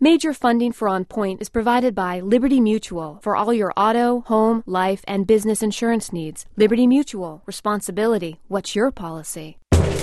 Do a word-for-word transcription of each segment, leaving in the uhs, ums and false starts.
Major funding for On Point is provided by Liberty Mutual for all your auto, home, life, and business insurance needs. Liberty Mutual. Responsibility. What's your policy?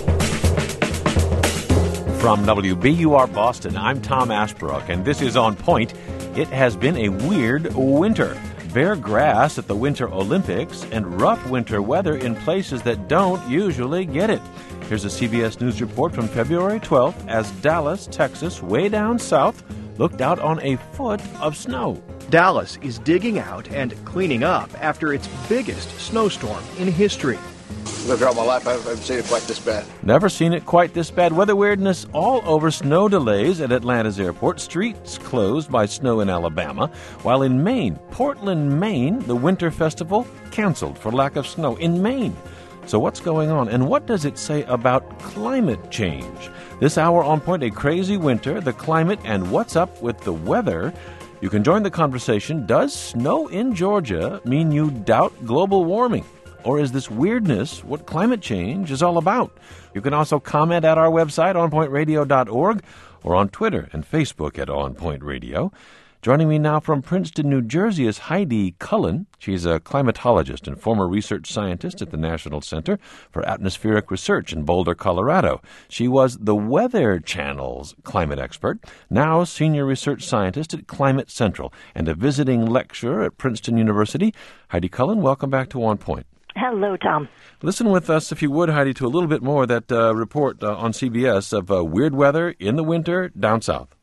From W B U R Boston, I'm Tom Ashbrook, and this is On Point. It has been a weird winter. Bare grass at the Winter Olympics and rough winter weather in places that don't usually get it. Here's a C B S News report from February twelfth as Dallas, Texas, way down south, looked out on a foot of snow. Dallas is digging out and cleaning up after its biggest snowstorm in history. Throughout my life, I haven't seen it quite this bad. Never seen it quite this bad. Weather weirdness all over. Snow delays at Atlanta's airport. Streets closed by snow in Alabama. While in Maine, Portland, Maine, the winter festival canceled for lack of snow in Maine. So what's going on, and what does it say about climate change? This hour on Point, a crazy winter, the climate, and what's up with the weather. You can join the conversation. Does snow in Georgia mean you doubt global warming? Or is this weirdness what climate change is all about? You can also comment at our website, on point radio dot org, or on Twitter and Facebook at On Point Radio. Joining me now from Princeton, New Jersey is Heidi Cullen. She's a climatologist and former research scientist at the National Center for Atmospheric Research in Boulder, Colorado. She was the Weather Channel's climate expert, now senior research scientist at Climate Central, and a visiting lecturer at Princeton University. Heidi Cullen, welcome back to On Point. Hello, Tom. Listen with us, if you would, Heidi, to a little bit more of that uh, report uh, on C B S of uh, weird weather in the winter down south.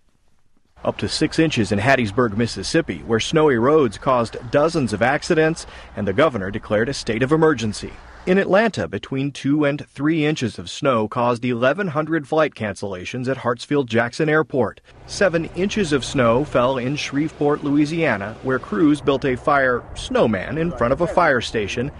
Up to six inches in Hattiesburg, Mississippi, where snowy roads caused dozens of accidents, and the governor declared a state of emergency. In Atlanta, between two and three inches of snow caused eleven hundred flight cancellations at Hartsfield-Jackson Airport. Seven inches of snow fell in Shreveport, Louisiana, where crews built a fire snowman in front of a fire station.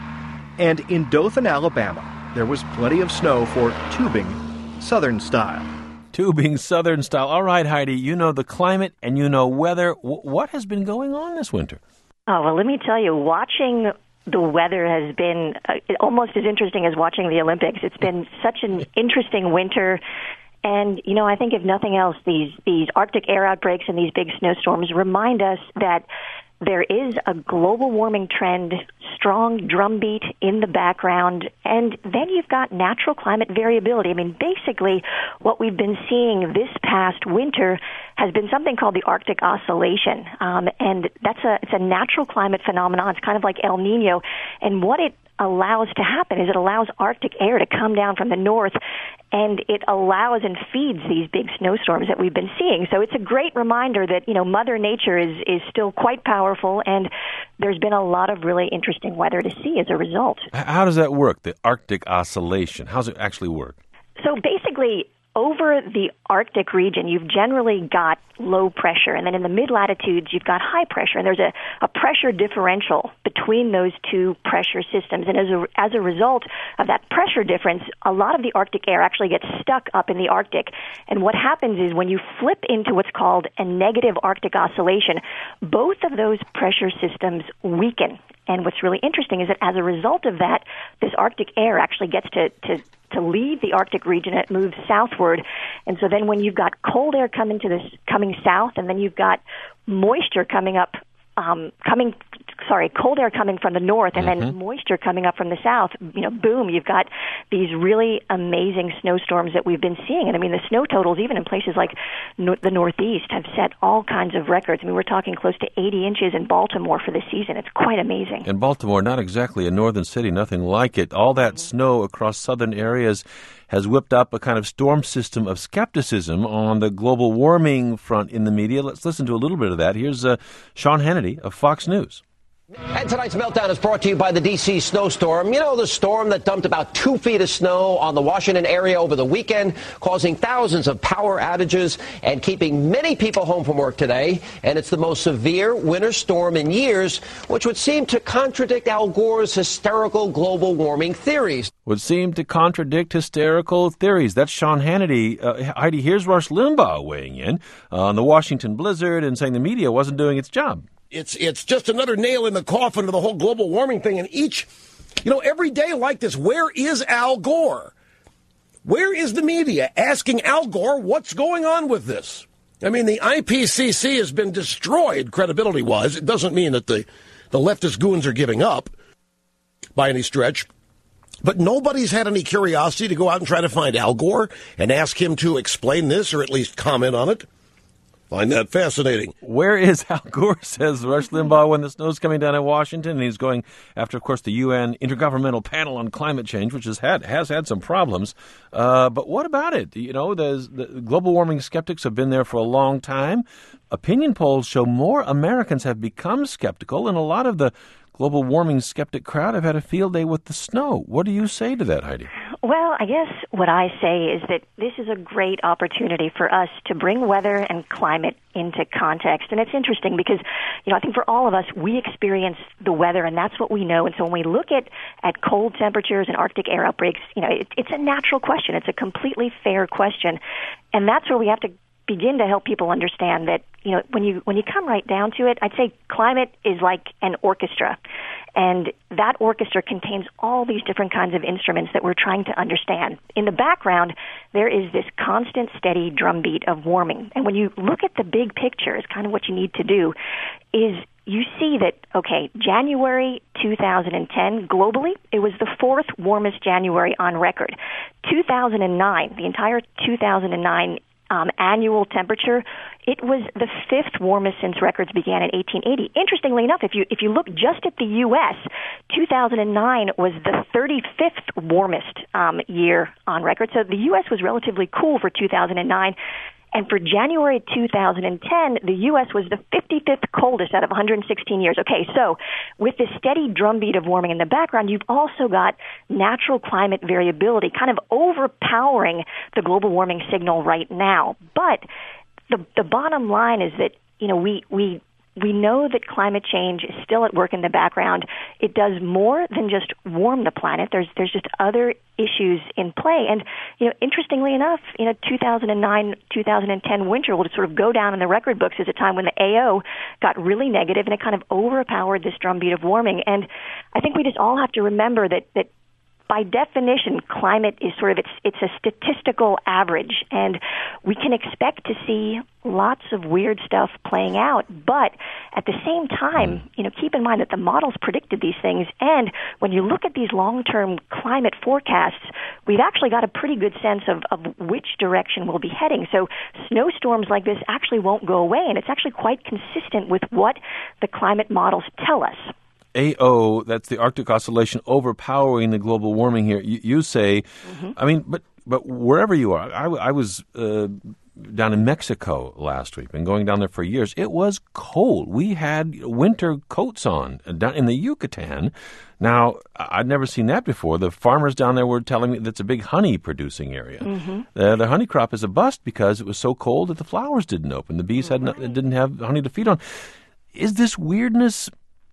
And in Dothan, Alabama, there was plenty of snow for tubing, Southern style. Tubing, Southern style. All right, Heidi, you know the climate and you know weather. W- what has been going on this winter? Oh, well, let me tell you, watching the weather has been uh, almost as interesting as watching the Olympics. It's been such an interesting winter. And, you know, I think if nothing else, these, these Arctic air outbreaks and these big snowstorms remind us that there is a global warming trend, strong drumbeat in the background, and then you've got natural climate variability. I mean, basically, what we've been seeing this past winter has been something called the Arctic Oscillation, um, and that's a it's a natural climate phenomenon. It's kind of like El Nino, and what it allows to happen is it allows Arctic air to come down from the north, and it allows and feeds these big snowstorms that we've been seeing. So it's a great reminder that, you know, Mother Nature is, is still quite powerful, and there's been a lot of really interesting weather to see as a result. How does that work, the Arctic Oscillation? How does it actually work? So basically, over the Arctic region, you've generally got low pressure, and then in the mid-latitudes, you've got high pressure, and there's a, a pressure differential between those two pressure systems, and as a, as a result of that pressure difference, a lot of the Arctic air actually gets stuck up in the Arctic, and what happens is when you flip into what's called a negative Arctic oscillation, both of those pressure systems weaken, and what's really interesting is that as a result of that, this Arctic air actually gets to, to to leave the Arctic region, it moves southward. And so then when you've got cold air coming to this, coming south, and then you've got moisture coming up, um, coming, sorry, cold air coming from the north, and mm-hmm. then moisture coming up from the south, you know, boom, you've got these really amazing snowstorms that we've been seeing. And I mean, the snow totals, even in places like no- the Northeast, have set all kinds of records. I mean, we're talking close to eighty inches in Baltimore for the season. It's quite amazing. In Baltimore, not exactly a northern city, nothing like it. All that snow across southern areas has whipped up a kind of storm system of skepticism on the global warming front in the media. Let's listen to a little bit of that. Here's uh, Sean Hannity of Fox News. And tonight's Meltdown is brought to you by the D C snowstorm. You know, the storm that dumped about two feet of snow on the Washington area over the weekend, causing thousands of power outages and keeping many people home from work today. And it's the most severe winter storm in years, which would seem to contradict Al Gore's hysterical global warming theories. Would seem to contradict hysterical theories. That's Sean Hannity. Uh, Heidi, here's Rush Limbaugh weighing in uh, on the Washington blizzard and saying the media wasn't doing its job. It's it's just another nail in the coffin of the whole global warming thing. And each, you know, every day like this, where is Al Gore? Where is the media asking Al Gore what's going on with this? I mean, the I P C C has been destroyed credibility-wise. It doesn't mean that the, the leftist goons are giving up by any stretch. But nobody's had any curiosity to go out and try to find Al Gore and ask him to explain this or at least comment on it. Find that fascinating. Where is Al Gore, says Rush Limbaugh, when the snow's coming down in Washington? And he's going after, of course, the U N Intergovernmental Panel on Climate Change, which has had has had some problems. Uh, but what about it? You know, the global warming skeptics have been there for a long time. Opinion polls show more Americans have become skeptical, and a lot of the global warming skeptic crowd have had a field day with the snow. What do you say to that, Heidi? Well, I guess what I say is that this is a great opportunity for us to bring weather and climate into context. And it's interesting because, you know, I think for all of us, we experience the weather, and that's what we know. And so when we look at, at cold temperatures and Arctic air outbreaks, you know, it, it's a natural question. It's a completely fair question. And that's where we have to begin to help people understand that, you know, when you when you come right down to it, I'd say climate is like an orchestra. And that orchestra contains all these different kinds of instruments that we're trying to understand. In the background, there is this constant, steady drumbeat of warming. And when you look at the big picture, it's kind of what you need to do, is you see that, okay, January two thousand ten, globally, it was the fourth warmest January on record. two thousand nine, the entire two thousand nine Um, annual temperature, it was the fifth warmest since records began in eighteen eighty. Interestingly enough, if you if you look just at the U S, two thousand nine was the thirty-fifth warmest um, year on record. So the U S was relatively cool for two thousand nine. And for January two thousand ten, the U S was the fifty-fifth coldest out of one hundred sixteen years. Okay, so with this steady drumbeat of warming in the background, you've also got natural climate variability kind of overpowering the global warming signal right now. But the the bottom line is that, you know, we we we know that climate change is still at work in the background. It does more than just warm the planet. There's there's just other issues in play. And, you know, interestingly enough, you know, two thousand nine, two thousand ten winter will just sort of go down in the record books as a time when the A O got really negative and it kind of overpowered this drumbeat of warming. And I think we just all have to remember that, that by definition, climate is sort of, it's it's a statistical average, and we can expect to see lots of weird stuff playing out. But at the same time, you know, keep in mind that the models predicted these things, and when you look at these long-term climate forecasts, we've actually got a pretty good sense of, of which direction we'll be heading. So snowstorms like this actually won't go away, and it's actually quite consistent with what the climate models tell us. A O, that's the Arctic Oscillation overpowering the global warming here. You, you say, mm-hmm. I mean, but but wherever you are, I, I was uh, down in Mexico last week, been going down there for years. It was cold. We had winter coats on down in the Yucatan. Now, I'd never seen that before. The farmers down there were telling me that's a big honey producing area. Mm-hmm. Uh, the honey crop is a bust because it was so cold that the flowers didn't open. The bees had no, didn't have honey to feed on. Is this weirdness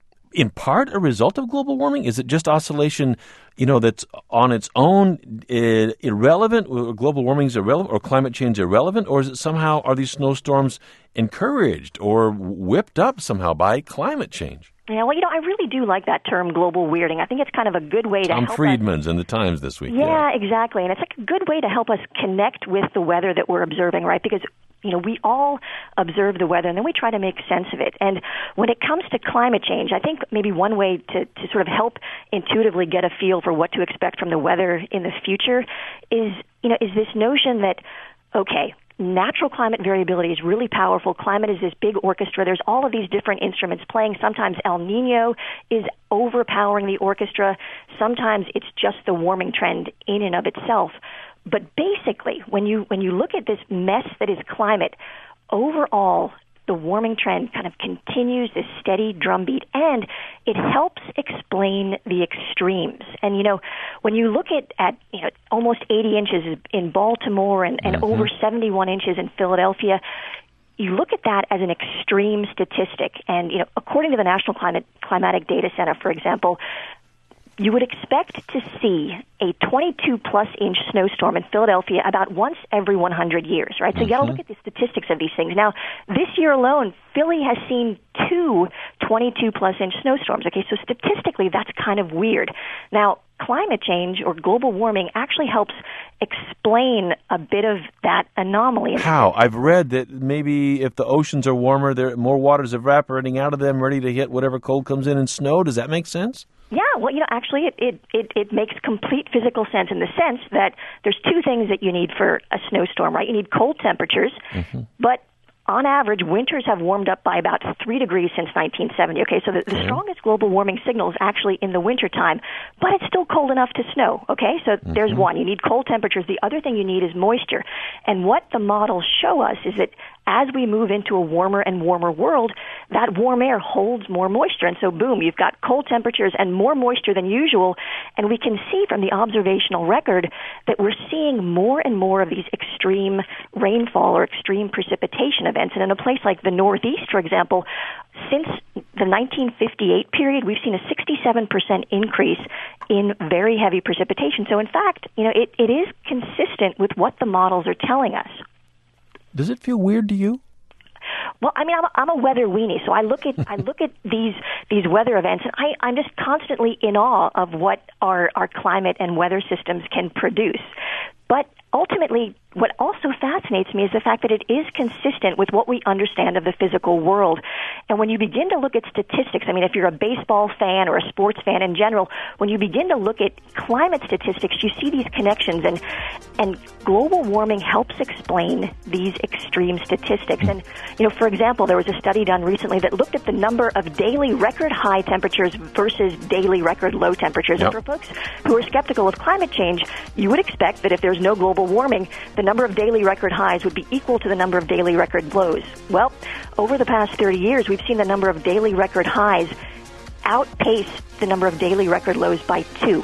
in part a result of global warming? Is it just oscillation, you know, that's on its own uh, irrelevant, or global warming is irrelevant, or climate change irrelevant, or is it somehow, are these snowstorms encouraged or whipped up somehow by climate change? Yeah, well, you know, I really do like that term, global weirding. I think it's kind of a good way to Tom help Friedman's us. in the Times this week. Yeah, yeah, exactly. And it's like a good way to help us connect with the weather that we're observing, right? Because, you know, we all observe the weather, and then we try to make sense of it. And when it comes to climate change, I think maybe one way to, to sort of help intuitively get a feel for what to expect from the weather in the future is, you know, is this notion that, okay, natural climate variability is really powerful. Climate is this big orchestra. There's all of these different instruments playing. Sometimes El Nino is overpowering the orchestra. Sometimes it's just the warming trend in and of itself. But basically, when you when you look at this mess that is climate, overall, the warming trend kind of continues this steady drumbeat, and it helps explain the extremes. And, you know, when you look at, at you know, almost eighty inches in Baltimore and, and mm-hmm. over seventy-one inches in Philadelphia, you look at that as an extreme statistic. And, you know, according to the National Climate Climatic Data Center, for example, you would expect to see a twenty-two plus inch snowstorm in Philadelphia about once every one hundred years, right? So you got to look at the statistics of these things. Now, this year alone, Philly has seen two twenty-two plus inch snowstorms. Okay, so statistically, that's kind of weird. Now, climate change or global warming actually helps explain a bit of that anomaly. How? I've read that maybe if the oceans are warmer, there more water is evaporating out of them, ready to hit whatever cold comes in and snow. Does that make sense? Yeah, well, you know, actually, it, it, it, it makes complete physical sense in the sense that there's two things that you need for a snowstorm, right? You need cold temperatures, mm-hmm. but on average, winters have warmed up by about three degrees since nineteen seventy. Okay, so the, the strongest global warming signal is actually in the wintertime, but it's still cold enough to snow. Okay, so mm-hmm. there's one. You need cold temperatures. The other thing you need is moisture. And what the models show us is that as we move into a warmer and warmer world, that warm air holds more moisture. And so, boom, you've got cold temperatures and more moisture than usual. And we can see from the observational record that we're seeing more and more of these extreme rainfall or extreme precipitation events. And in a place like the Northeast, for example, since the nineteen fifty-eight period, we've seen a sixty-seven percent increase in very heavy precipitation. So, in fact, you know, it, it is consistent with what the models are telling us. Does it feel weird to you? Well, I mean, I'm a, I'm a weather weenie, so I look at I look at these these weather events, and I, I'm just constantly in awe of what our, our climate and weather systems can produce. But ultimately, what also fascinates me is the fact that it is consistent with what we understand of the physical world. And when you begin to look at statistics, I mean, if you're a baseball fan or a sports fan in general, when you begin to look at climate statistics, you see these connections, and and global warming helps explain these extreme statistics. And, you know, for example, there was a study done recently that looked at the number of daily record high temperatures versus daily record low temperatures. Yep. And for folks who are skeptical of climate change, you would expect that if there's no global warming, the number of daily record highs would be equal to the number of daily record lows. Well, over the past thirty years, we've seen the number of daily record highs outpace the number of daily record lows by two.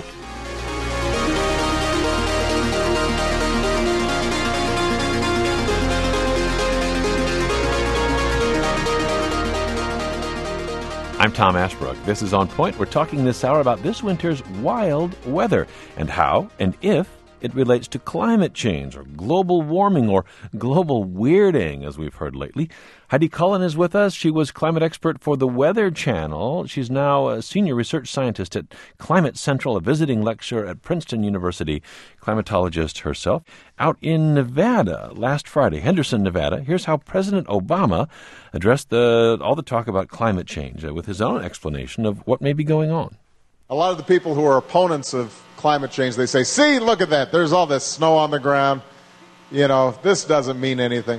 I'm Tom Ashbrook. This is On Point. We're talking this hour about this winter's wild weather and how and if it relates to climate change or global warming or global weirding, as we've heard lately. Heidi Cullen is with us. She was climate expert for the Weather Channel. She's now a senior research scientist at Climate Central, a visiting lecturer at Princeton University, climatologist herself. Out in Nevada last Friday, Henderson, Nevada, here's how President Obama addressed the all the talk about climate change uh, with his own explanation of what may be going on. A lot of the people who are opponents of climate change, they say, see, look at that. There's all this snow on the ground. You know, this doesn't mean anything.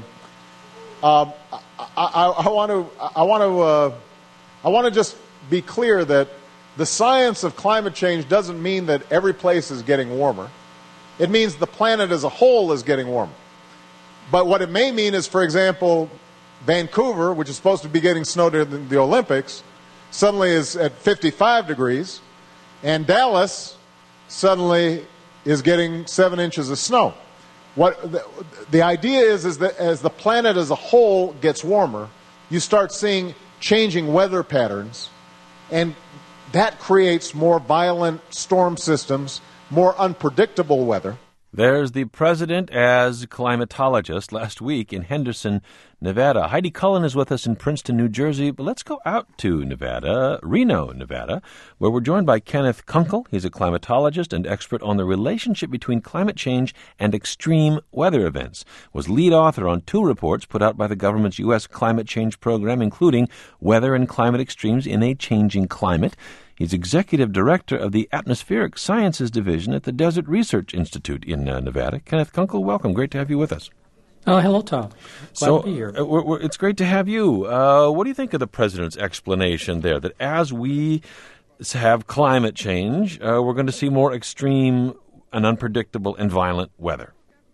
Um, I, I, I want to, I want to, uh, I want to just be clear that the science of climate change doesn't mean that every place is getting warmer. It means the planet as a whole is getting warmer. But what it may mean is, for example, Vancouver, which is supposed to be getting snow during the Olympics, suddenly is at fifty-five degrees, and Dallas suddenly is getting seven inches of snow. What the, the idea is is that as the planet as a whole gets warmer, you start seeing changing weather patterns, and that creates more violent storm systems, more unpredictable weather. There's the president as climatologist last week in Henderson, Nevada. Heidi Cullen is with us in Princeton, New Jersey. But let's go out to Nevada, Reno, Nevada, where we're joined by Kenneth Kunkel. He's a climatologist and expert on the relationship between climate change and extreme weather events. Was lead author on two reports put out by the government's U S climate change program, including Weather and Climate Extremes in a Changing Climate. He's executive director of the Atmospheric Sciences Division at the Desert Research Institute in uh, Nevada. Kenneth Kunkel, welcome. Great to have you with us. Oh, hello, Tom. Glad so, to be here. Uh, we're, we're, it's great to have you. Uh, what do you think of the president's explanation there, that as we have climate change, uh, we're going to see more extreme and unpredictable and violent weather?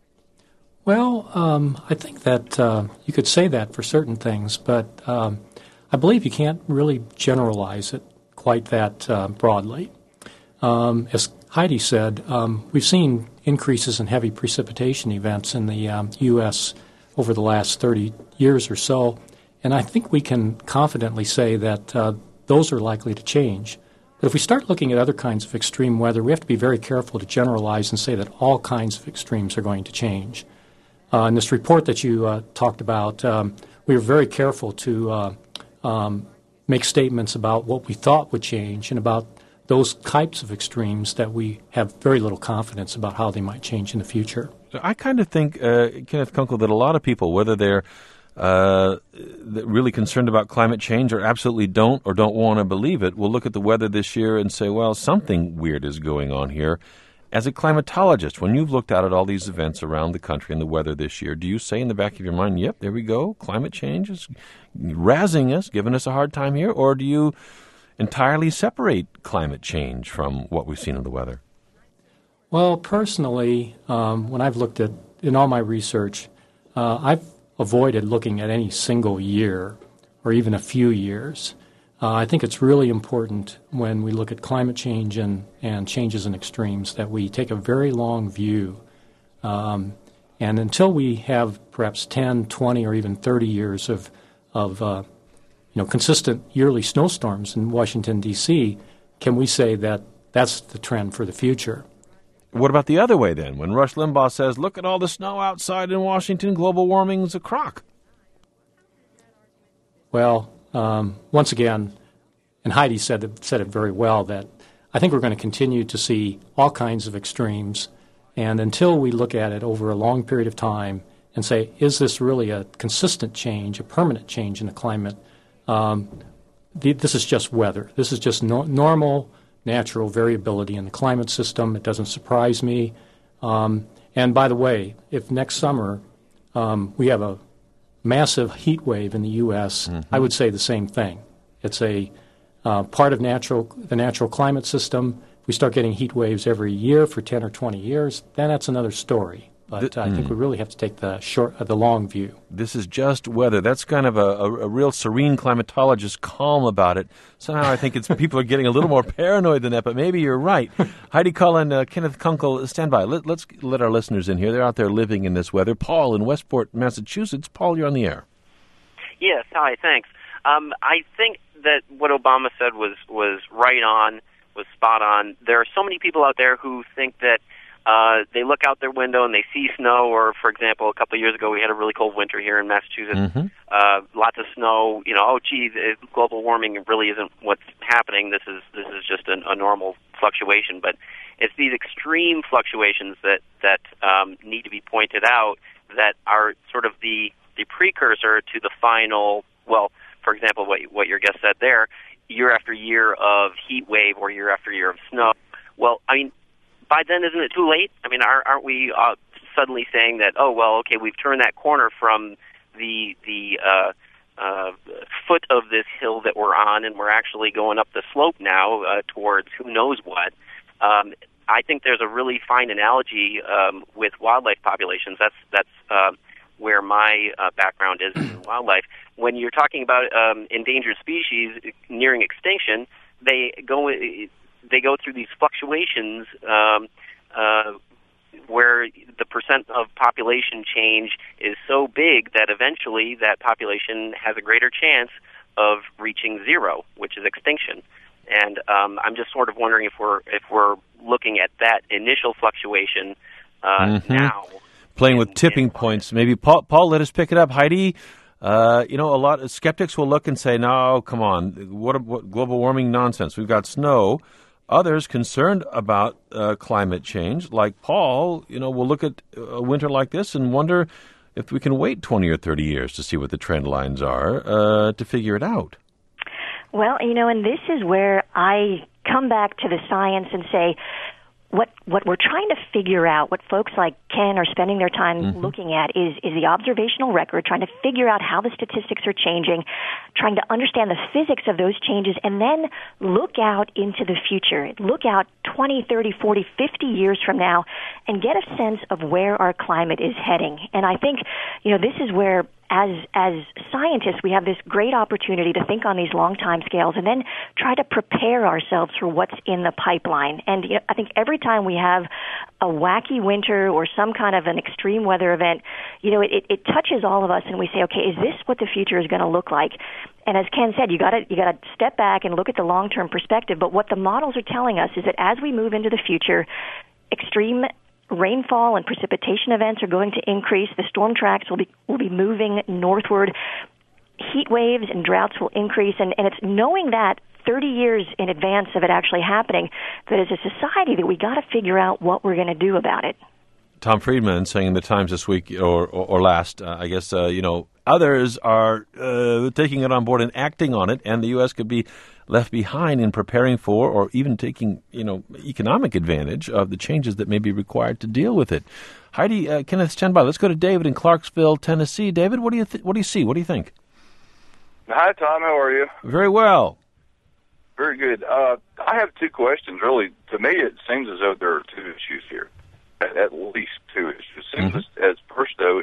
Well, um, I think that uh, you could say that for certain things, but um, I believe you can't really generalize it quite that uh, broadly. Um, as Heidi said, um, we've seen increases in heavy precipitation events in the um, U S over the last thirty years or so, and I think we can confidently say that uh, those are likely to change. But if we start looking at other kinds of extreme weather, we have to be very careful to generalize and say that all kinds of extremes are going to change. Uh, in this report that you uh, talked about, um, we were very careful to uh, um, make statements about what we thought would change and about those types of extremes that we have very little confidence about how they might change in the future. I kind of think, uh, Kenneth Kunkel, that a lot of people, whether they're uh, really concerned about climate change or absolutely don't or don't want to believe it, will look at the weather this year and say, well, something weird is going on here. As a climatologist, when you've looked out at all these events around the country and the weather this year, do you say in the back of your mind, yep, there we go, climate change is razzing us, giving us a hard time here, or do you entirely separate climate change from what we've seen in the weather? Well, personally, um, when I've looked at, in all my research, uh, I've avoided looking at any single year or even a few years. Uh, I think it's really important when we look at climate change and, and changes in extremes that we take a very long view. Um, and until we have perhaps ten, twenty, or even thirty years of, of uh, you know, consistent yearly snowstorms in Washington, D C, can we say that that's the trend for the future? What about the other way, then? When Rush Limbaugh says, look at all the snow outside in Washington, global warming's a crock. Well, um, once again, and Heidi said it, said it very well, that I think we're going to continue to see all kinds of extremes. And until we look at it over a long period of time and say, is this really a consistent change, a permanent change in the climate, um, the, this is just weather. This is just no, normal natural variability in the climate system. It doesn't surprise me. Um, and by the way, if next summer um, we have a massive heat wave in the U S, mm-hmm. I would say the same thing. It's a uh, part of natural the natural climate system. If we start getting heat waves every year for ten or twenty years, then that's another story. But uh, I think we really have to take the short, uh, the long view. This is just weather. That's kind of a, a, a real serene climatologist calm about it. Somehow I think it's people are getting a little more paranoid than that, but maybe you're right. Heidi Cullen, uh, Kenneth Kunkel, stand by. Let, let's let our listeners in here. They're out there living in this weather. Paul in Westport, Massachusetts. Paul, you're on the air. Yes, hi, thanks. Um, I think that what Obama said was, was right on, was spot on. There are so many people out there who think that Uh, they look out their window and they see snow, or, for example, a couple of years ago we had a really cold winter here in Massachusetts. Mm-hmm. Uh, lots of snow. You know, oh, gee, the global warming really isn't what's happening. This is this is just a, a normal fluctuation. But it's these extreme fluctuations that that um, need to be pointed out that are sort of the the precursor to the final. Well, for example, what what your guest said there, year after year of heat wave or year after year of snow. Well, I mean, by then, isn't it too late? I mean, aren't we uh, suddenly saying that, oh, well, okay, we've turned that corner from the the uh, uh, foot of this hill that we're on, and we're actually going up the slope now uh, towards who knows what? Um, I think there's a really fine analogy um, with wildlife populations. That's that's uh, where my uh, background is in wildlife. When you're talking about um, endangered species nearing extinction, they go. They go through these fluctuations um, uh, where the percent of population change is so big that eventually that population has a greater chance of reaching zero, which is extinction. And um, I'm just sort of wondering if we're if we're looking at that initial fluctuation uh, mm-hmm. now, playing with tipping points. Maybe Paul, Paul, let us pick it up. Heidi. Uh, you know, a lot of skeptics will look and say, "No, come on, what, what global warming nonsense? We've got snow." Others concerned about uh, climate change, like Paul, you know, will look at a winter like this and wonder if we can wait twenty or thirty years to see what the trend lines are uh, to figure it out. Well, you know, and this is where I come back to the science and say, what what we're trying to figure out, what folks like Ken are spending their time mm-hmm. looking at is, is the observational record, trying to figure out how the statistics are changing, trying to understand the physics of those changes, and then look out into the future. Look out twenty, thirty, forty, fifty years from now and get a sense of where our climate is heading. And I think, you know, this is where As as scientists, we have this great opportunity to think on these long time scales and then try to prepare ourselves for what's in the pipeline. And you know, I think every time we have a wacky winter or some kind of an extreme weather event, you know, it, it touches all of us, and we say, okay, is this what the future is going to look like? And as Ken said, you got to you got to step back and look at the long term perspective. But what the models are telling us is that as we move into the future, extreme rainfall and precipitation events are going to increase. The storm tracks will be will be moving northward. Heat waves and droughts will increase, and, and it's knowing that thirty years in advance of it actually happening, that as a society that we got to figure out what we're going to do about it. Tom Friedman saying in the Times this week, or or, or last, uh, I guess, uh, you know, others are uh, taking it on board and acting on it, and the U S could be left behind in preparing for or even taking, you know, economic advantage of the changes that may be required to deal with it. Heidi, uh, Kenneth, stand by. Let's go to David in Clarksville, Tennessee. David, what do you th- what do you see? What do you think? Hi, Tom. How are you? Very well. Very good. Uh, I have two questions. Really, to me, it seems as though there are two issues here, at, at least two issues. Seems mm-hmm. as, as first, though,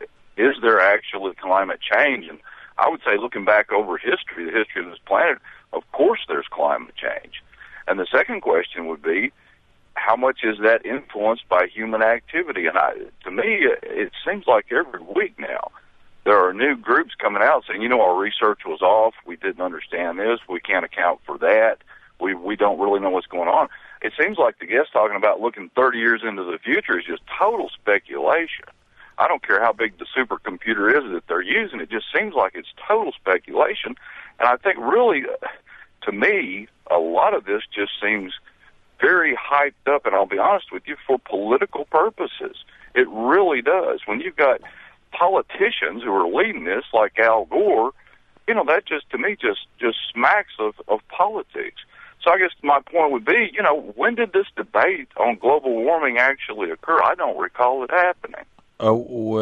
is there actually climate change? And I would say, looking back over history, the history of this planet, of course there's climate change. And the second question would be, how much is that influenced by human activity? And I, to me, it seems like every week now, there are new groups coming out saying, you know, our research was off. We didn't understand this. We can't account for that. We we don't really know what's going on. It seems like the guest talking about looking thirty years into the future is just total speculation. I don't care how big the supercomputer is that they're using. It just seems like it's total speculation. And I think really, to me, a lot of this just seems very hyped up, and I'll be honest with you, for political purposes. It really does. When you've got politicians who are leading this, like Al Gore, you know, that just, to me, just, just smacks of, of politics. So I guess my point would be, you know, when did this debate on global warming actually occur? I don't recall it happening. Uh,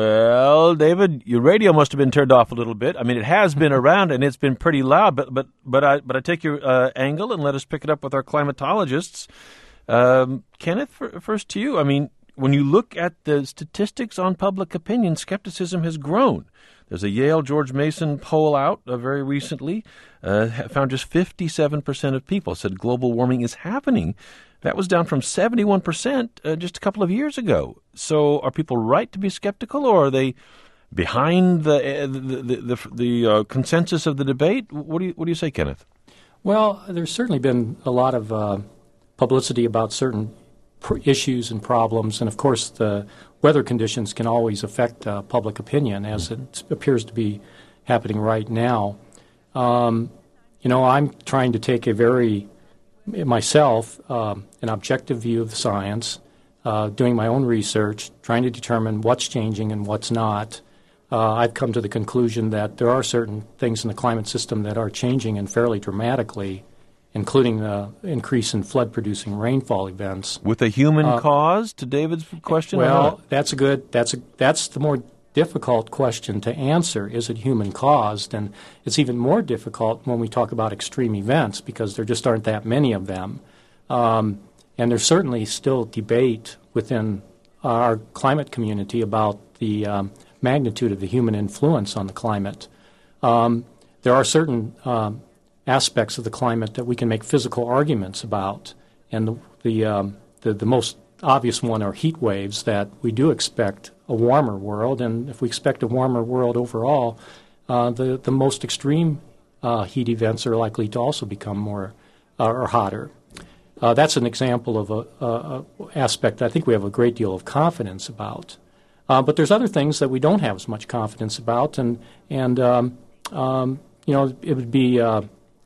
well, David, your radio must have been turned off a little bit. I mean, it has been around and it's been pretty loud, but but but I but I take your uh, angle and let us pick it up with our climatologists. Um, Kenneth, for, first to you. I mean, when you look at the statistics on public opinion, skepticism has grown. There's a Yale George Mason poll out uh, very recently, uh, found just fifty-seven percent of people said global warming is happening. That was down from seventy-one percent uh, just a couple of years ago. So are people right to be skeptical, or are they behind the uh, the the, the, the uh, consensus of the debate? What do you what do you say, Kenneth? Well, there's certainly been a lot of uh, publicity about certain pr- issues and problems, and of course the weather conditions can always affect uh, public opinion, as it appears to be happening right now. Um, you know, I'm trying to take a very myself um, an objective view of the science, uh, doing my own research, trying to determine what's changing and what's not. Uh, I've come to the conclusion that there are certain things in the climate system that are changing and fairly dramatically, including the increase in flood-producing rainfall events. With a human uh, cause, to David's question? Well, that's a good. That's a that's the more difficult question to answer. Is it human-caused? And it's even more difficult when we talk about extreme events, because there just aren't that many of them. Um, and there's certainly still debate within our climate community about the um, magnitude of the human influence on the climate. Um, there are certain um, aspects of the climate that we can make physical arguments about, and the the, um, the the most obvious one are heat waves, that we do expect a warmer world, and if we expect a warmer world overall, uh, the, the most extreme uh, heat events are likely to also become more uh, or hotter. Uh, that's an example of a, a, a aspect I think we have a great deal of confidence about. Uh, but there's other things that we don't have as much confidence about, and, and um, um, you know, it would be uh,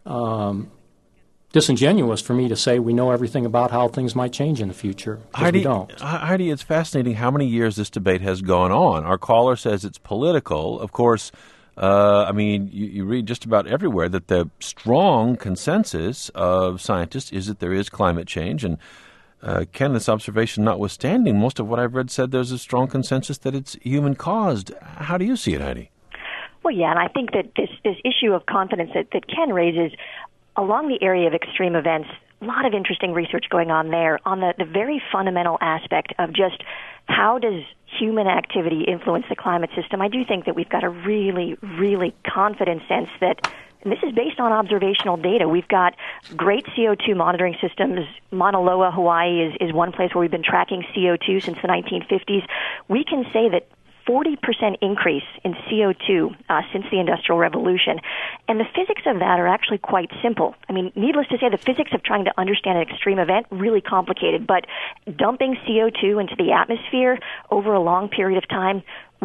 um, disingenuous for me to say we know everything about how things might change in the future, because Heidi, we don't. Heidi, it's fascinating how many years this debate has gone on. Our caller says it's political. Of course, uh, I mean, you, you read just about everywhere that the strong consensus of scientists is that there is climate change. And uh, Kenneth's observation notwithstanding, most of what I've read said there's a strong consensus that it's human-caused. How do you see it, Heidi? Well, yeah, and I think that this, this issue of confidence that, that Ken raises along the area of extreme events, a lot of interesting research going on there on the, the very fundamental aspect of just how does human activity influence the climate system. I do think that we've got a really, really confident sense that, and this is based on observational data, we've got great C O two monitoring systems. Mauna Loa, Hawaii is, is one place where we've been tracking C O two since the nineteen fifties. We can say that forty percent increase in C O two uh, since the Industrial Revolution. And the physics of that are actually quite simple. I mean, needless to say, the physics of trying to understand an extreme event, really complicated. But dumping C O two into the atmosphere over a long period of time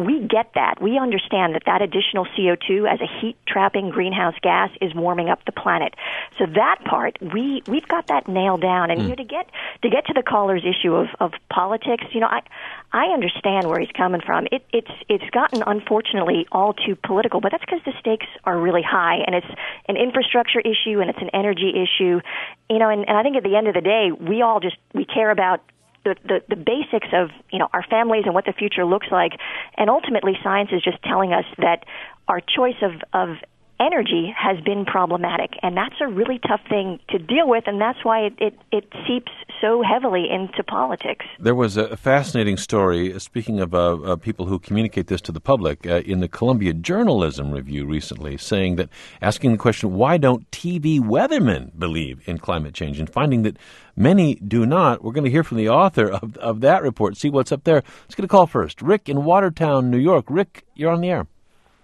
we get that. We understand that that additional C O two as a heat-trapping greenhouse gas is warming up the planet. So that part, we, we've got that nailed down. And mm. you know, to get to get to the caller's issue of, of politics, you know, I I understand where he's coming from. It, it's it's gotten, unfortunately, all too political, but that's because the stakes are really high, and it's an infrastructure issue and it's an energy issue. You know, and, and I think at the end of the day, we all just, we care about The, the, the basics of, you know, our families and what the future looks like. And ultimately, science is just telling us that our choice of, of energy has been problematic. And that's a really tough thing to deal with, and that's why it, it, it seeps so heavily into politics. There was a fascinating story, speaking of uh, uh, people who communicate this to the public, uh, in the Columbia Journalism Review recently, saying that, asking the question, why don't T V weathermen believe in climate change? And finding that many do not. We're going to hear from the author of, of that report, see what's up there. Let's get a call first. Rick in Watertown, New York. Rick, you're on the air.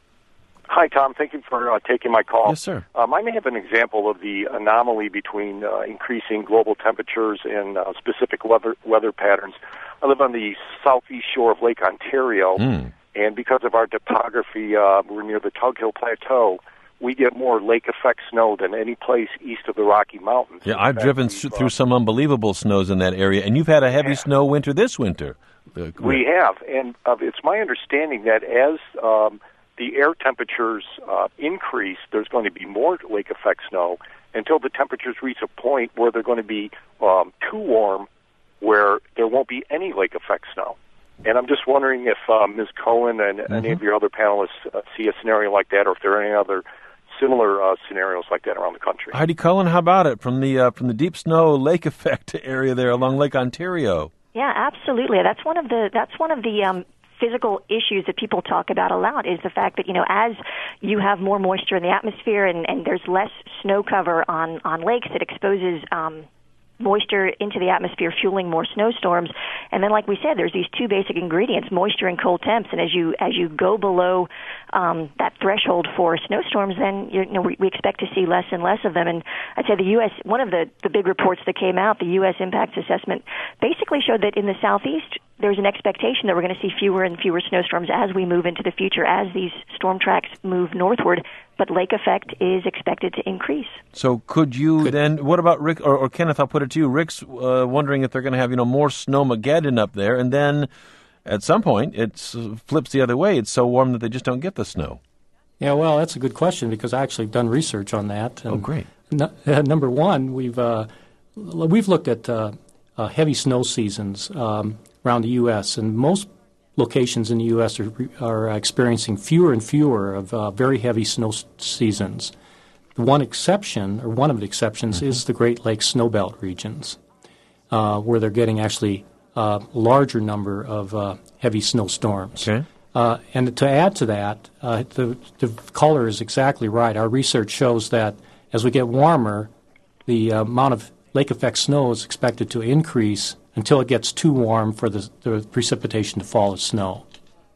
Hi, Tom. Thank you for uh, taking my call. Yes, sir. Um, I may have an example of the anomaly between uh, increasing global temperatures and uh, specific weather weather patterns. I live on the southeast shore of Lake Ontario, mm. and because of our topography, uh, we're near the Tug Hill Plateau. We get more lake effect snow than any place east of the Rocky Mountains. Yeah, I've driven th- through some unbelievable snows in that area, and you've had a heavy yeah. snow winter this winter. Uh, we have, and uh, it's my understanding that as um, the air temperatures uh, increase, there's going to be more lake effect snow until the temperatures reach a point where they're going to be um, too warm, where there won't be any lake effect snow. And I'm just wondering if uh, Miz Cohen and mm-hmm. any of your other panelists uh, see a scenario like that, or if there are any other similar uh, scenarios like that around the country. Heidi Cullen, how about it from the uh, from the deep snow lake effect area there along Lake Ontario? Yeah, absolutely. That's one of the that's one of the um, physical issues that people talk about a lot, is the fact that, you know, as you have more moisture in the atmosphere and, and there's less snow cover on on lakes, it exposes um, moisture into the atmosphere, fueling more snowstorms. And then, like we said, there's these two basic ingredients, moisture and cold temps. And as you as you go below um, that threshold for snowstorms, then you know we, we expect to see less and less of them. And I'd say the U S one of the, the big reports that came out, the U S Impacts Assessment, basically showed that in the southeast, there's an expectation that we're going to see fewer and fewer snowstorms as we move into the future, as these storm tracks move northward. But lake effect is expected to increase. So could you could, then, what about Rick, or, or Kenneth, I'll put it to you. Rick's uh, wondering if they're going to have, you know, more snowmageddon up there, and then at some point it flips the other way. It's so warm that they just don't get the snow. Yeah, well, that's a good question, because I actually have done research on that. And oh, great. No, uh, number one, we've, uh, we've looked at uh, uh, heavy snow seasons um, around the U S, and most locations in the U S are, are experiencing fewer and fewer of uh, very heavy snow seasons. The one exception, or one of the exceptions, mm-hmm. is the Great Lakes snowbelt regions, uh, where they're getting actually a larger number of uh, heavy snowstorms. Okay. Uh, and to add to that, uh, the, the caller is exactly right. Our research shows that as we get warmer, the uh, amount of lake effect snow is expected to increase until it gets too warm for the, the precipitation to fall as snow.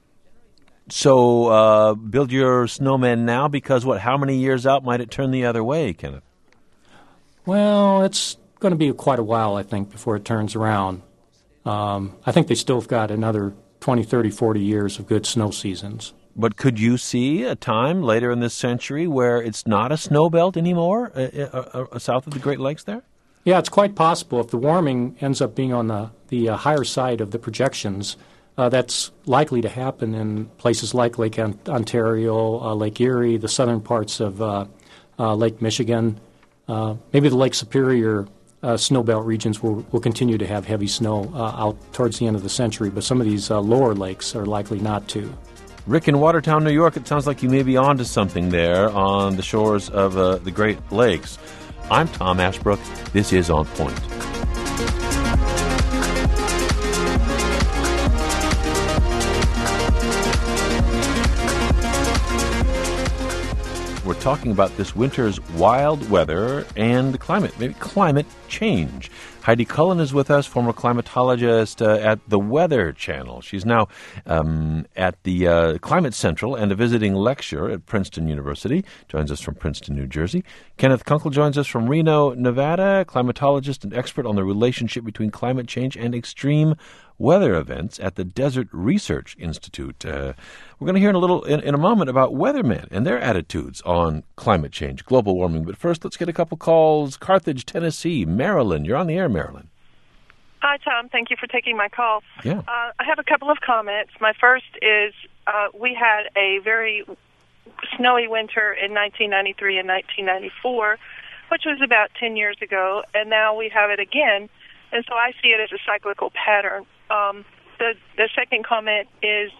So uh, build your snowman now, because what? How many years out might it turn the other way, Kenneth? Well, it's going to be quite a while, I think, before it turns around. Um, I think they still have got another twenty, thirty, forty years of good snow seasons. But could you see a time later in this century where it's not a snow belt anymore uh, uh, uh, south of the Great Lakes there? Yeah, it's quite possible. If the warming ends up being on the, the uh, higher side of the projections, uh, that's likely to happen in places like Lake Ontario, uh, Lake Erie, the southern parts of uh, uh, Lake Michigan. Uh, maybe the Lake Superior uh, snowbelt regions will, will continue to have heavy snow uh, out towards the end of the century, but some of these uh, lower lakes are likely not to. Rick in Watertown, New York, it sounds like you may be onto something there on the shores of uh, the Great Lakes. I'm Tom Ashbrook. This is On Point. We're talking about this winter's wild weather and climate, maybe climate change. Heidi Cullen is with us, former climatologist uh, at the Weather Channel. She's now um, at the uh, Climate Central and a visiting lecturer at Princeton University. Joins us from Princeton, New Jersey. Kenneth Kunkel joins us from Reno, Nevada, climatologist and expert on the relationship between climate change and extreme weather events at the Desert Research Institute. Uh, we're going to hear in a little in, in a moment about weathermen and their attitudes on climate change, global warming. But first, let's get a couple calls. Carthage, Tennessee. Marilyn, you're on the air, Marilyn. Hi, Tom. Thank you for taking my call. Yeah. Uh, I have a couple of comments. My first is uh, we had a very snowy winter in nineteen ninety-three and nineteen ninety-four, which was about ten years ago, and now we have it again. And so I see it as a cyclical pattern. Um, the, the second comment is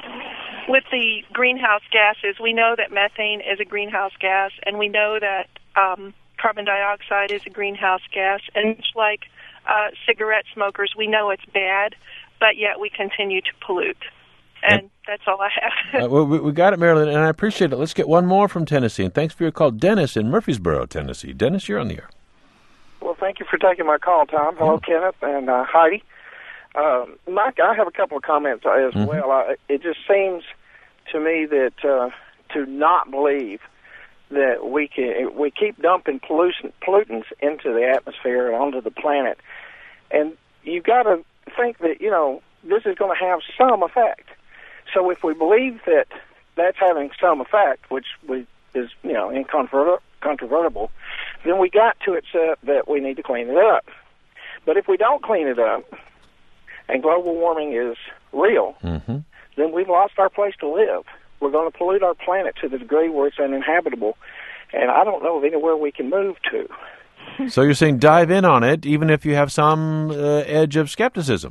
with the greenhouse gases, we know that methane is a greenhouse gas, and we know that um, carbon dioxide is a greenhouse gas. And much like uh, cigarette smokers, we know it's bad, but yet we continue to pollute. And, and that's all I have. uh, well, we, we got it, Marilyn, and I appreciate it. Let's get one more from Tennessee. And thanks for your call. Dennis in Murfreesboro, Tennessee. Dennis, you're on the air. Well, thank you for taking my call, Tom. Hello, yeah. Kenneth and uh, Heidi. Uh, Mike, I have a couple of comments as mm-hmm. well. I, it just seems to me that uh, to not believe that we can we keep dumping pollution, pollutants into the atmosphere and onto the planet, and you've got to think that you know this is going to have some effect. So if we believe that that's having some effect, which we, is you know incontrovertible, then we got to accept that we need to clean it up. But if we don't clean it up, and global warming is real, mm-hmm. then we've lost our place to live. We're going to pollute our planet to the degree where it's uninhabitable, and I don't know of anywhere we can move to. So you're saying dive in on it, even if you have some uh, edge of skepticism.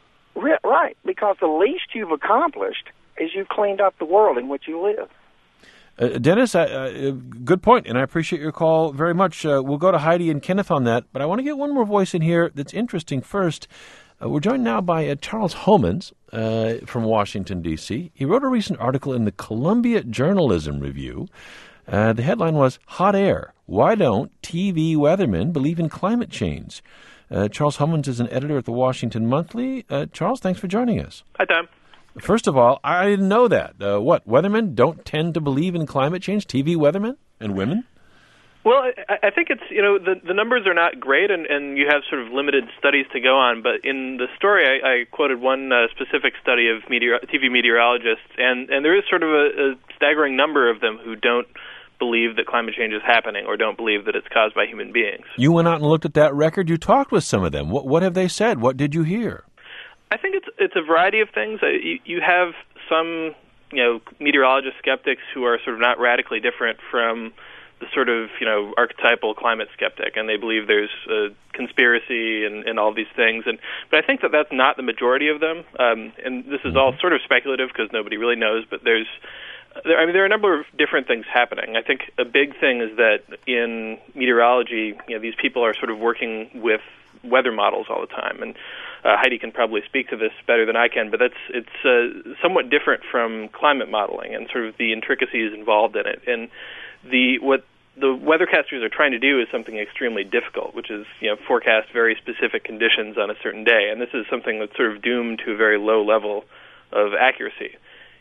Right, because the least you've accomplished is you've cleaned up the world in which you live. Uh, Dennis, uh, uh, good point, and I appreciate your call very much. Uh, we'll go to Heidi and Kenneth on that, but I want to get one more voice in here that's interesting first. Uh, we're joined now by uh, Charles Homans uh, from Washington, D C He wrote a recent article in the Columbia Journalism Review. Uh, the headline was, Hot Air, Why Don't T V Weathermen Believe in Climate Change? Uh, Charles Homans is an editor at the Washington Monthly. Uh, Charles, thanks for joining us. Hi, Tom. First of all, I didn't know that. Uh, what, weathermen don't tend to believe in climate change? T V weathermen and women? Well, I, I think it's, you know, the, the numbers are not great, and, and you have sort of limited studies to go on. But in the story, I, I quoted one uh, specific study of meteor, T V meteorologists, and, and there is sort of a, a staggering number of them who don't believe that climate change is happening or don't believe that it's caused by human beings. You went out and looked at that record. You talked with some of them. What, what have they said? What did you hear? I think it's it's a variety of things. You, you have some, you know, meteorologist skeptics who are sort of not radically different from the sort of, you know, archetypal climate skeptic, and they believe there's a conspiracy and, and all these things. And but I think that that's not the majority of them. Um, and this is all sort of speculative because nobody really knows. But there's, there, I mean, there are a number of different things happening. I think a big thing is that in meteorology, you know, these people are sort of working with weather models all the time, and uh, Heidi can probably speak to this better than I can, but that's it's uh, somewhat different from climate modeling and sort of the intricacies involved in it. And the what the weathercasters are trying to do is something extremely difficult, which is, you know, forecast very specific conditions on a certain day, and this is something that's sort of doomed to a very low level of accuracy.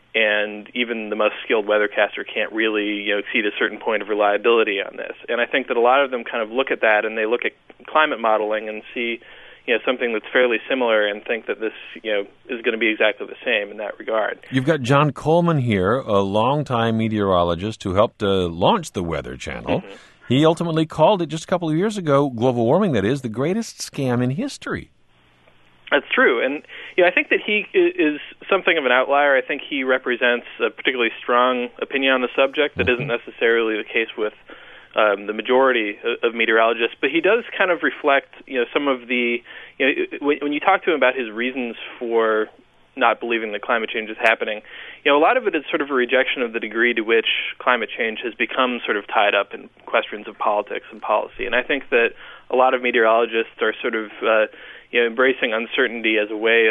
And even the most skilled weathercaster can't really, you know, exceed a certain point of reliability on this. And I think that a lot of them kind of look at that and they look at climate modeling and see, you know, something that's fairly similar and think that this, you know, is going to be exactly the same in that regard. You've got John Coleman here, a longtime meteorologist who helped uh, launch the Weather Channel. Mm-hmm. He ultimately called it just a couple of years ago, global warming, that is, the greatest scam in history. That's true, and you know, I think that he is something of an outlier. I think he represents a particularly strong opinion on the subject that mm-hmm. isn't necessarily the case with um, the majority of meteorologists. But he does kind of reflect, you know, some of the, you know, when, when you talk to him about his reasons for not believing that climate change is happening, you know, a lot of it is sort of a rejection of the degree to which climate change has become sort of tied up in questions of politics and policy. And I think that a lot of meteorologists are sort of uh, you know, embracing uncertainty as a way of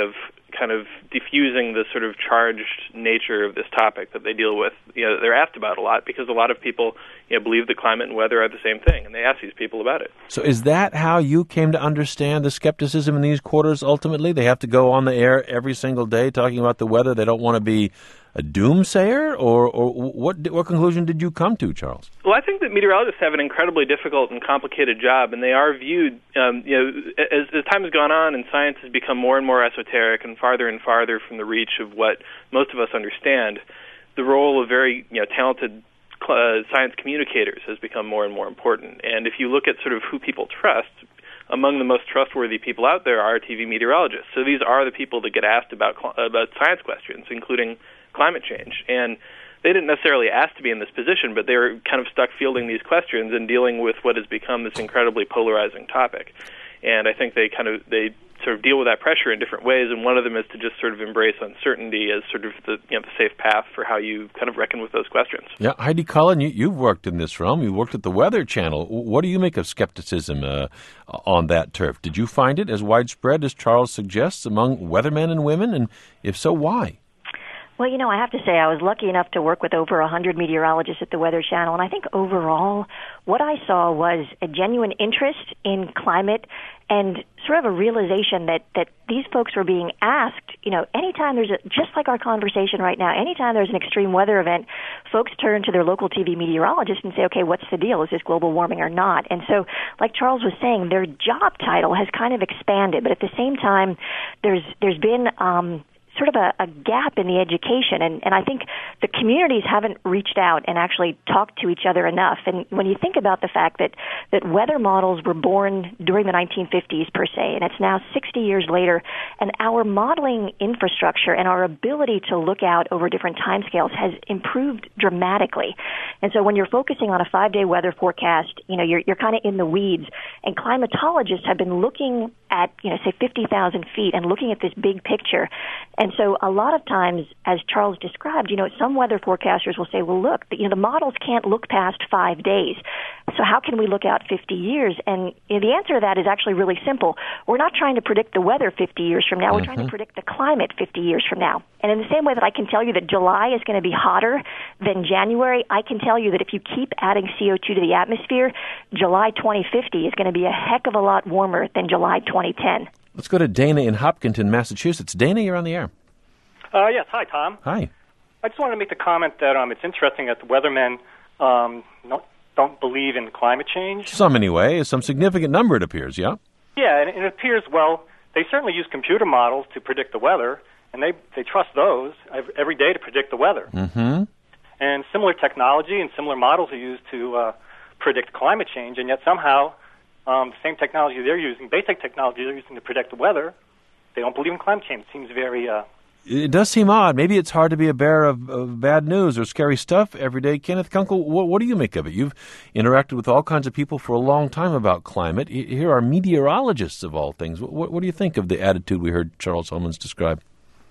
kind of diffusing the sort of charged nature of this topic that they deal with. You know, they're asked about a lot because a lot of people, you know, believe that climate and weather are the same thing, and they ask these people about it. So is that how you came to understand the skepticism in these quarters ultimately? They have to go on the air every single day talking about the weather. They don't want to be a doomsayer, or, or what what conclusion did you come to, Charles? Well, I think that meteorologists have an incredibly difficult and complicated job, and they are viewed, um, you know, as, as time has gone on and science has become more and more esoteric and farther and farther from the reach of what most of us understand, the role of very, you know, talented uh, science communicators has become more and more important. And if you look at sort of who people trust, among the most trustworthy people out there are T V meteorologists. So these are the people that get asked about about science questions, including climate change. And they didn't necessarily ask to be in this position, but they were kind of stuck fielding these questions and dealing with what has become this incredibly polarizing topic. And I think they kind of they sort of deal with that pressure in different ways, and one of them is to just sort of embrace uncertainty as sort of the, you know, the safe path for how you kind of reckon with those questions. Yeah, Heidi Cullen, you, you've worked in this realm. You worked at the Weather Channel. What do you make of skepticism uh, on that turf? Did you find it as widespread as Charles suggests among weathermen and women? And if so, why? Well, you know, I have to say I was lucky enough to work with over one hundred meteorologists at the Weather Channel, and I think overall what I saw was a genuine interest in climate and sort of a realization that, that these folks were being asked, you know, anytime there's a, just like our conversation right now, anytime there's an extreme weather event, folks turn to their local T V meteorologist and say, okay, what's the deal? Is this global warming or not? And so, like Charles was saying, their job title has kind of expanded, but at the same time, there's there's been um, sort of a, a gap in the education, and, and I think the communities haven't reached out and actually talked to each other enough. And when you think about the fact that, that weather models were born during the nineteen fifties per se, and it's now sixty years later, and our modeling infrastructure and our ability to look out over different timescales has improved dramatically. And so when you're focusing on a five-day weather forecast, you know, you're, you're kind of in the weeds, and climatologists have been looking at, you know, say fifty thousand feet and looking at this big picture. And so a lot of times, as Charles described, you know, some weather forecasters will say, well, look, you know, the models can't look past five days. So how can we look out fifty years? And you know, the answer to that is actually really simple. We're not trying to predict the weather fifty years from now. We're mm-hmm. trying to predict the climate fifty years from now. And in the same way that I can tell you that July is going to be hotter than January, I can tell you that if you keep adding C O two to the atmosphere, July twenty fifty is going to be a heck of a lot warmer than July twenty ten. Let's go to Dana in Hopkinton, Massachusetts. Dana, you're on the air. Uh, yes. Hi, Tom. Hi. I just wanted to make the comment that um, it's interesting that the weathermen um, no, don't believe in climate change. Some anyway. Some significant number, it appears, yeah? Yeah, and, and it appears, well, they certainly use computer models to predict the weather, and they, they trust those every day to predict the weather. Mm-hmm. And similar technology and similar models are used to uh, predict climate change, and yet somehow um, the same technology they're using, basic technology they're using to predict the weather, they don't believe in climate change. It seems very... Uh, It does seem odd. Maybe it's hard to be a bearer of, of bad news or scary stuff every day. Kenneth Kunkel, what, what do you make of it? You've interacted with all kinds of people for a long time about climate. Here are meteorologists, of all things. What, what do you think of the attitude we heard Charles Homans describe?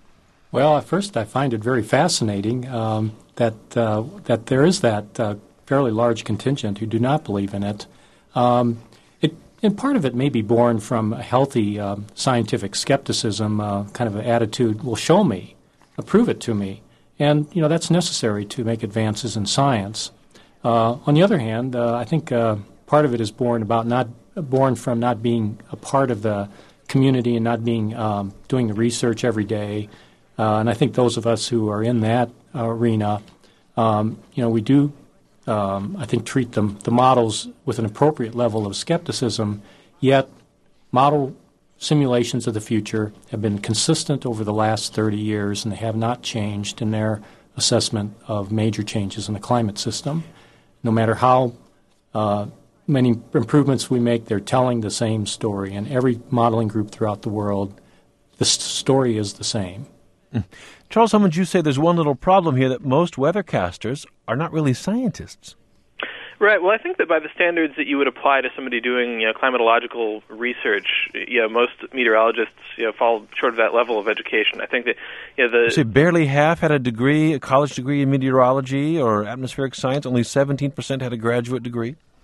Well, at first I find it very fascinating um, that uh, that there is that uh, fairly large contingent who do not believe in it. Um, it and part of it may be born from a healthy uh, scientific skepticism, uh, kind of an attitude, well, show me, uh, prove it to me. And, you know, that's necessary to make advances in science. Uh, on the other hand, uh, I think uh, part of it is born about not born from not being a part of the community and not being um, doing the research every day. Uh, and I think those of us who are in that uh, arena, um, you know, we do Um, I think, treat them, the models with an appropriate level of skepticism, yet model simulations of the future have been consistent over the last thirty years, and they have not changed in their assessment of major changes in the climate system. No matter how uh, many improvements we make, they're telling the same story. And every modeling group throughout the world, the story is the same. Mm. Charles Homans, you say there's one little problem here, that most weathercasters are not really scientists. Right. Well, I think that by the standards that you would apply to somebody doing, you know, climatological research, you know, most meteorologists, you know, fall short of that level of education. I think that, you know, the you say barely half had a degree, a college degree in meteorology or atmospheric science. Only seventeen percent had a graduate degree.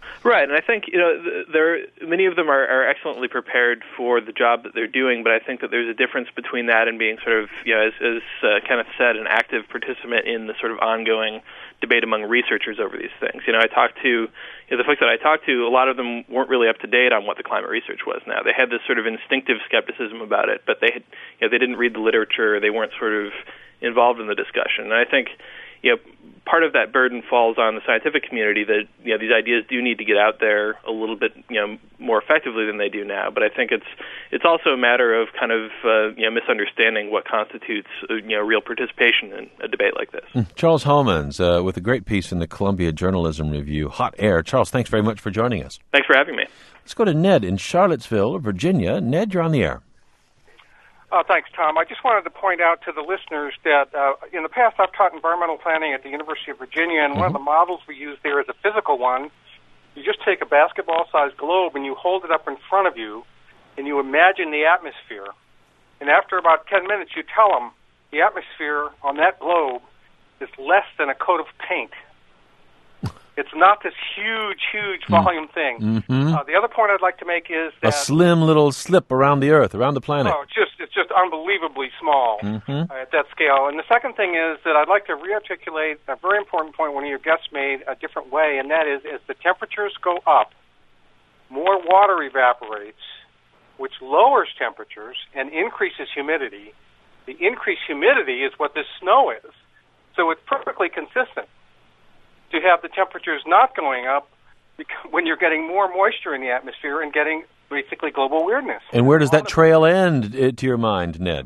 Right, and I think you know there many of them are, are excellently prepared for the job that they're doing, but I think that there's a difference between that and being sort of, you know, as, as uh, Kenneth said, an active participant in the sort of ongoing debate among researchers over these things. You know, I talked to you know, the folks that I talked to. A lot of them weren't really up to date on what the climate research was. Now they had this sort of instinctive skepticism about it, but they had, you know, they didn't read the literature. They weren't sort of involved in the discussion. And I think, you know, part of that burden falls on the scientific community that, you know, these ideas do need to get out there a little bit, you know, more effectively than they do now. But I think it's it's also a matter of kind of, uh, you know, misunderstanding what constitutes, uh, you know, real participation in a debate like this. Mm. Charles Homans, uh, with a great piece in the Columbia Journalism Review, Hot Air. Charles, thanks very much for joining us. Thanks for having me. Let's go to Ned in Charlottesville, Virginia. Ned, you're on the air. Uh, thanks, Tom. I just wanted to point out to the listeners that uh, in the past I've taught environmental planning at the University of Virginia, and mm-hmm. one of the models we use there is a physical one. You just take a basketball-sized globe and you hold it up in front of you, and you imagine the atmosphere. And after about ten minutes, you tell them the atmosphere on that globe is less than a coat of paint. It's not this huge, huge volume thing. Mm-hmm. Uh, the other point I'd like to make is that a slim little slip around the Earth, around the planet. Oh, it's just it's just unbelievably small mm-hmm. uh, at that scale. And the second thing is that I'd like to rearticulate a very important point one of your guests made a different way, and that is as the temperatures go up, more water evaporates, which lowers temperatures and increases humidity. The increased humidity is what this snow is. So it's perfectly consistent to have the temperatures not going up when you're getting more moisture in the atmosphere and getting basically global weirdness. And where does that trail end, uh, to your mind, Ned?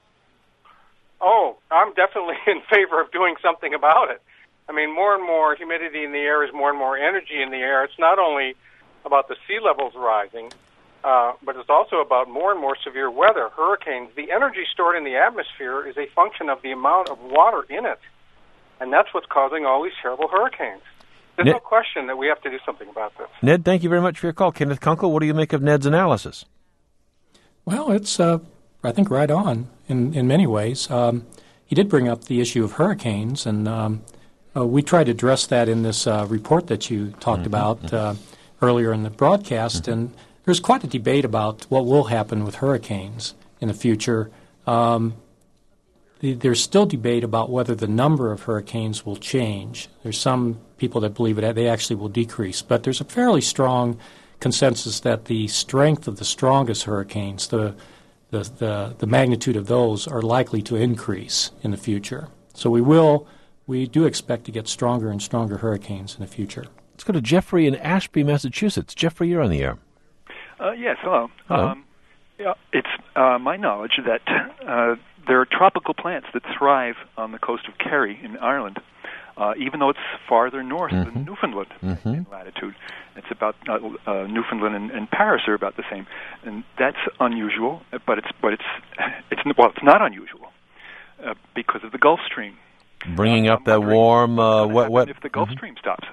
Oh, I'm definitely in favor of doing something about it. I mean, more and more humidity in the air is more and more energy in the air. It's not only about the sea levels rising, uh, but it's also about more and more severe weather, hurricanes. The energy stored in the atmosphere is a function of the amount of water in it. And that's what's causing all these terrible hurricanes. There's Ned, no question that we have to do something about this. Ned, thank you very much for your call. Kenneth Kunkel, what do you make of Ned's analysis? Well, it's, uh, I think, right on in, in many ways. Um, he did bring up the issue of hurricanes, and um, uh, we tried to address that in this uh, report that you talked mm-hmm, about mm-hmm. Uh, earlier in the broadcast. Mm-hmm. And there's quite a debate about what will happen with hurricanes in the future. Um There's still debate about whether the number of hurricanes will change. There's some people that believe that they actually will decrease. But there's a fairly strong consensus that the strength of the strongest hurricanes, the the, the, the magnitude of those, are likely to increase in the future. So we will, we do expect to get stronger and stronger hurricanes in the future. Let's go to Jeffrey in Ashby, Massachusetts. Jeffrey, you're on the air. Uh, yes, hello. Hello. Um, yeah, it's uh, my knowledge that uh, there are tropical plants that thrive on the coast of Kerry in Ireland, uh, even though it's farther north mm-hmm. than Newfoundland mm-hmm. in latitude. It's about uh, uh, Newfoundland and, and Paris are about the same, and that's unusual. But it's but it's it's well, it's not unusual uh, because of the Gulf Stream bringing uh, up that warm uh, wet wet. If the Gulf mm-hmm. Stream stops.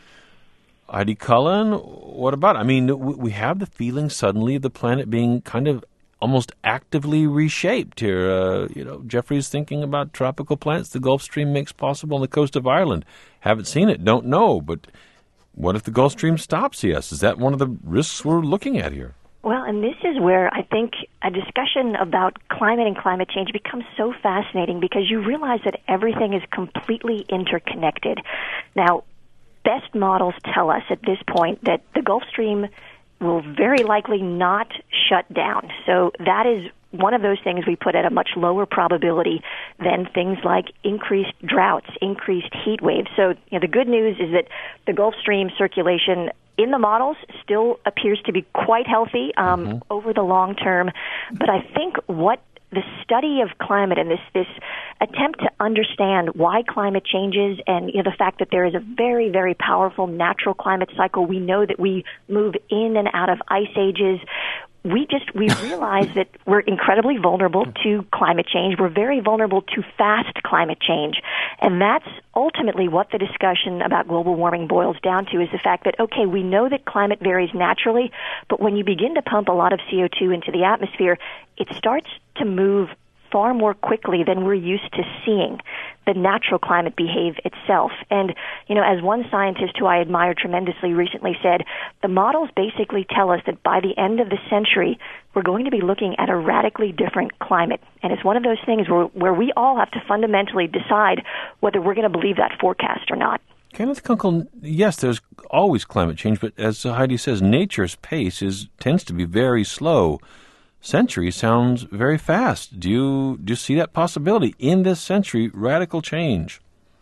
Heidi Cullen, what about it? I mean, we have the feeling suddenly of the planet being kind of almost actively reshaped here. Uh, you know, Jeffrey's thinking about tropical plants the Gulf Stream makes possible on the coast of Ireland. Haven't seen it, don't know, but what if the Gulf Stream stops? Yes, is that one of the risks we're looking at here? Well, and this is where I think a discussion about climate and climate change becomes so fascinating because you realize that everything is completely interconnected. Now, best models tell us at this point that the Gulf Stream will very likely not shut down. So that is one of those things we put at a much lower probability than things like increased droughts, increased heat waves. So you know, the good news is that the Gulf Stream circulation in the models still appears to be quite healthy um, mm-hmm. over the long term. But I think what the study of climate and this, this attempt to understand why climate changes and you know, the fact that there is a very, very powerful natural climate cycle. We know that we move in and out of ice ages. We just, we realize that we're incredibly vulnerable to climate change. We're very vulnerable to fast climate change. And that's ultimately what the discussion about global warming boils down to is the fact that, okay, we know that climate varies naturally, but when you begin to pump a lot of C O two into the atmosphere, it starts to move far more quickly than we're used to seeing the natural climate behave itself. And, you know, as one scientist who I admire tremendously recently said, the models basically tell us that by the end of the century, we're going to be looking at a radically different climate. And it's one of those things where, where we all have to fundamentally decide whether we're going to believe that forecast or not. Kenneth Kunkel, yes, there's always climate change, but as Heidi says, nature's pace is tends to be very slow. Century sounds very fast. Do you do you see that possibility in this century, radical change?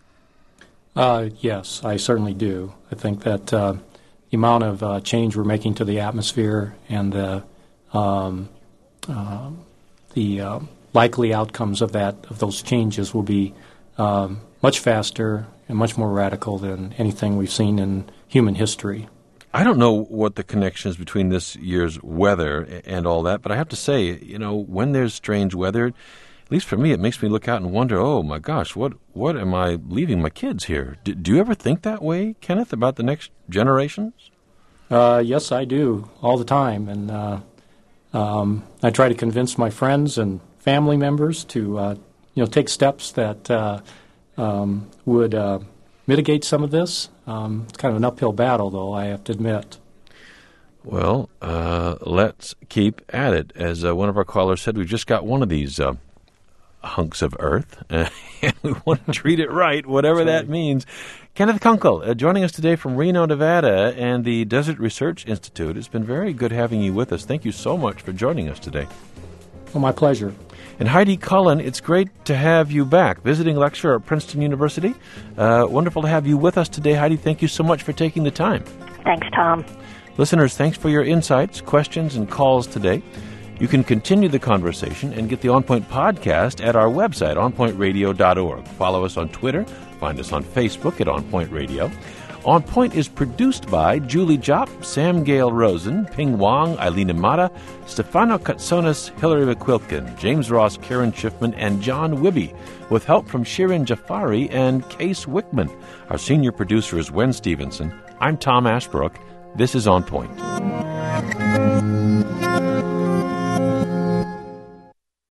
Uh, yes, I certainly do. I think that uh, the amount of uh, change we're making to the atmosphere and the um, uh, the uh, likely outcomes of that of those changes will be um, much faster and much more radical than anything we've seen in human history. I don't know what the connection is between this year's weather and all that, but I have to say, you know, when there's strange weather, at least for me, it makes me look out and wonder, oh, my gosh, what what am I leaving my kids here? Do, do you ever think that way, Kenneth, about the next generations? Uh, yes, I do, all the time. And uh, um, I try to convince my friends and family members to, uh, you know, take steps that uh, um, would uh, mitigate some of this. Um, it's kind of an uphill battle, though, I have to admit. Well, uh, let's keep at it. As uh, one of our callers said, we've just got one of these uh, hunks of earth, and we want to treat it right, whatever that right. means. Kenneth Kunkel, uh, joining us today from Reno, Nevada, and the Desert Research Institute. It's been very good having you with us. Thank you so much for joining us today. Well, my pleasure. And Heidi Cullen, it's great to have you back, visiting lecturer at Princeton University. Uh, wonderful to have you with us today, Heidi. Thank you so much for taking the time. Thanks, Tom. Listeners, thanks for your insights, questions, and calls today. You can continue the conversation and get the On Point podcast at our website, on point radio dot org. Follow us on Twitter. Find us on Facebook at On Point Radio. On Point is produced by Julie Jopp, Sam Gale Rosen, Ping Wong, Eileen Imada, Stefano Katsonis, Hillary McQuilkin, James Ross, Karen Schiffman, and John Wibby, with help from Shirin Jafari and Case Wickman. Our senior producer is Wen Stevenson. I'm Tom Ashbrook. This is On Point.